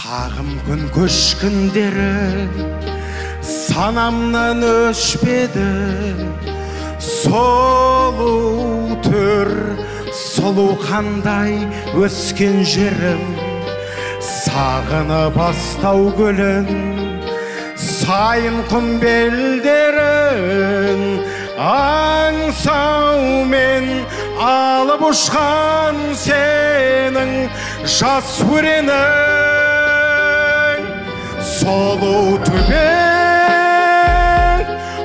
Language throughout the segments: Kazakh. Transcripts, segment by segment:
Сағым күн көшкіндері санамнан өшпеді, сұлу түр сұлу қандай өскен жерім, сағыны бастау гүлін сайын құмбелдерін аңсаумен алып ұшқан сенің жас өренің. Сұлу төбең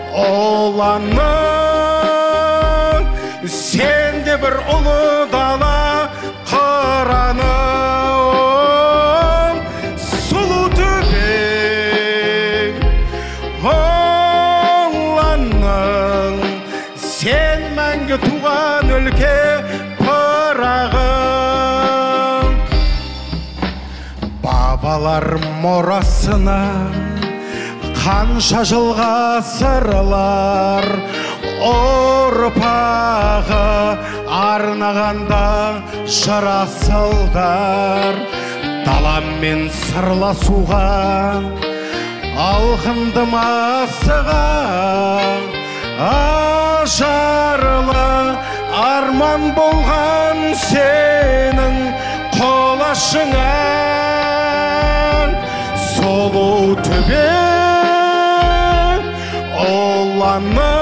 оланың, сенде бір ұлы дала қыраның. Сұлу төбең оланың, сен мәңгі туған өлке пырағың. Бабалар мұрасына қанша жылға сырлар, ұрпағы арнағанда жарасылдар. Даламмен сырласуға алқындым асыға, ажарлы арман болған сенің қолашыңан. Сұлу төбең оланың,